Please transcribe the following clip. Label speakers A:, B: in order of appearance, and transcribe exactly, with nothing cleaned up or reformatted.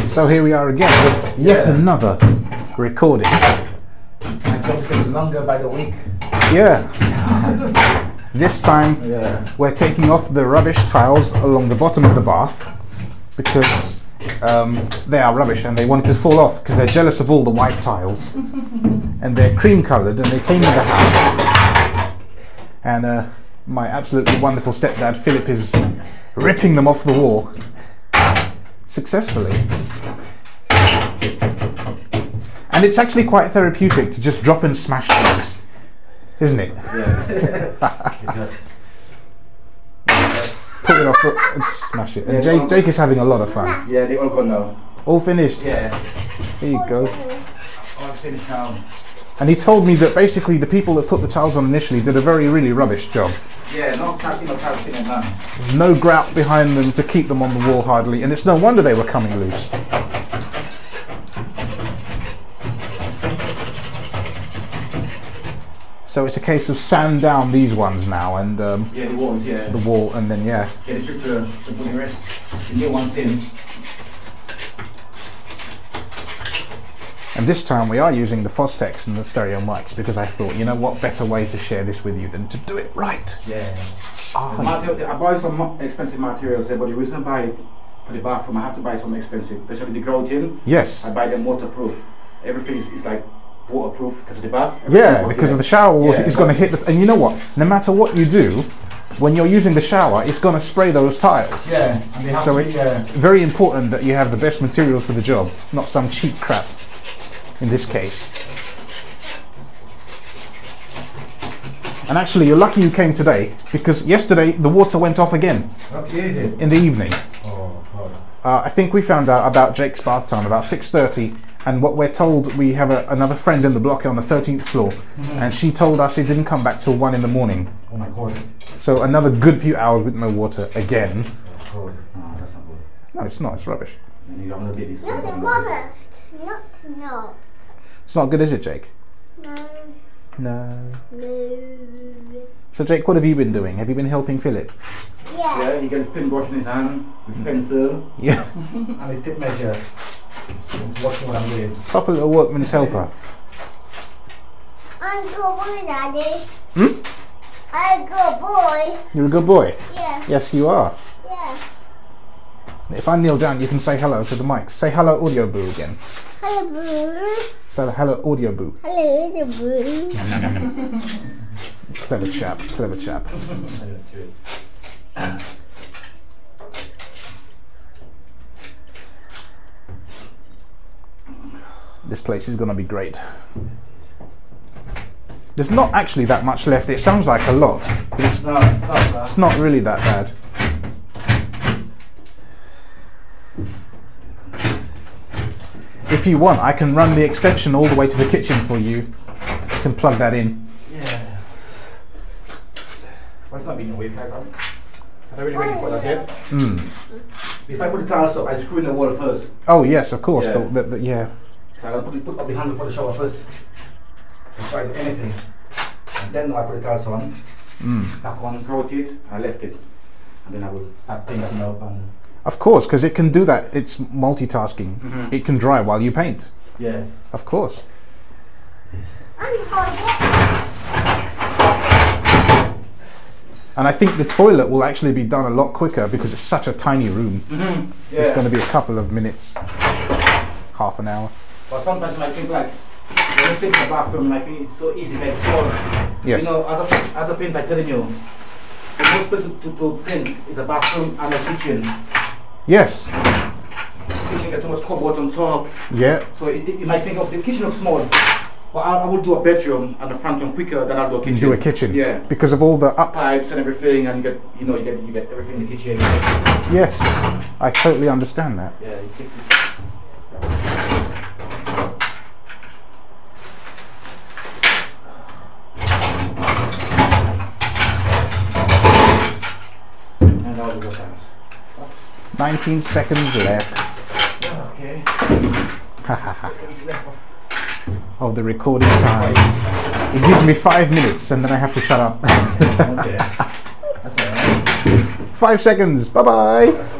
A: So here we are again with yet
B: Yeah.
A: another recording.
B: My job is getting longer by the week.
A: Yeah. This time
B: Yeah.
A: we're taking off the rubbish tiles along the bottom of the bath because um, they are rubbish and they wanted to fall off because they're jealous of all the white tiles. And they're cream coloured and they came in the house. And uh, my absolutely wonderful stepdad Philip is ripping them off the wall successfully. And it's actually quite therapeutic to just drop and smash things, isn't it?
B: Yeah.
A: Pull it off and smash it. And Jake, Jake is having a lot of fun.
B: Yeah, they all gone now.
A: All finished.
B: Yeah.
A: Here you go.
B: All finished now.
A: And he told me that basically the people that put the tiles on initially did a very, really rubbish job.
B: Yeah, no casting or casting and none.
A: No grout behind them to keep them on the wall hardly, and it's no wonder they were coming loose. So it's a case of sand down these ones now, and um,
B: Yeah, the walls, yeah.
A: the wall, and then yeah.
B: Yeah, the strip to, to put the rest. The new ones in.
A: And this time we are using the Fostex and the stereo mics because I thought, you know what better way to share this with you than to do it right.
B: Yeah.
A: Ah,
B: The material, I buy some mo- expensive materials there, but the reason I buy it for the bathroom, I have to buy some expensive, especially the grouting.
A: yes.
B: I buy them waterproof. Everything is, is like waterproof because of the bath.
A: Yeah,
B: Everything
A: because
B: goes
A: of the shower water
B: Yeah.
A: is going to hit the... And you know what? No matter what you do, when you're using the shower, it's going to spray those tiles.
B: Yeah, and they have
A: So
B: to
A: it's
B: be, uh,
A: very important that you have the best materials for the job, not some cheap crap in this case. And actually, you're lucky you came today because yesterday the water went off again
B: okay, is it?
A: in the evening.
B: Oh, God.
A: Uh, I think we found out about Jake's bath time about six thirty, and what we're told, we have a, another friend in the block on the thirteenth floor,
B: Mm-hmm.
A: and she told us it didn't come back till one in the morning.
B: Oh my God.
A: So another good few hours with no water again.
B: Oh, God. No, that's not good.
A: No, it's not. It's rubbish.
B: And you have no baby.
C: Not the mother. Not no.
A: It's not good, is it, Jake?
C: No.
A: No.
C: No.
A: So Jake, what have you been doing? Have you been helping Philip?
C: Yeah.
B: Yeah, he got his spin brush in his hand, his pencil,
A: Yeah.
B: and his tape measure. He's watching what I'm doing.
A: Proper little workman's helper.
C: I'm good boy, Daddy.
A: Hmm?
C: I'm good boy.
A: You're a good boy.
C: Yeah.
A: Yes, you are.
C: Yeah.
A: If I kneel down, you can say hello to the mic. Say hello, audio boo again.
C: Hello, boo.
A: Say hello, audio boo.
C: Hello, little boo.
A: Clever chap. Clever chap. This place is going to be great. There's not actually that much left. It sounds like a lot, but it's,
B: No, it's not that.
A: it's not really that bad. If you want, I can run the extension all the way to the kitchen for you. You can plug that in.
B: Yes. Well, it's not being a week, guys. I'm not really ready for that yet.
A: Mm.
B: If I put the tiles up, I screw in the wall first.
A: Oh yes, of course.
B: Yeah.
A: The, the, the, yeah.
B: So I'm gonna put, put up the handle for the shower first. And try anything. And then I put the tiles on.
A: Mm.
B: Back on, wrote it, I left it. And then I will start painting up and
A: Of course, because it can do that. It's multitasking.
B: Mhm.
A: It can dry while you paint.
B: yeah.
A: Of course.
C: I'm hungry.
A: And I think the toilet will actually be done a lot quicker because it's such a tiny room.
B: Mm-hmm. Yeah.
A: It's going to be a couple of minutes, half an hour.
B: But sometimes I think like when you think the bathroom, I think it's so easy, like small.
A: Yes.
B: You know, as a as a paint, I telling you, the most place to, to, to paint is a bathroom and a kitchen.
A: Yes.
B: Kitchen got too much cupboards on top,
A: Yeah.
B: so it, it, you might think of the kitchen looks small. But I, I will do a bedroom and the front room quicker than I'll do a
A: You
B: kitchen.
A: do a kitchen.
B: Yeah.
A: Because of all the up.
B: Pipes and everything, and you get you know you get you get everything in the kitchen.
A: Yes. I totally understand that.
B: Yeah. You take it. And I'll do the times.
A: nineteen seconds left.
B: Okay.
A: Hahaha.
B: Seconds left.
A: Of the recording time. It gives me five minutes and then I have to shut up.
B: Okay. That's alright.
A: Five seconds. Bye bye.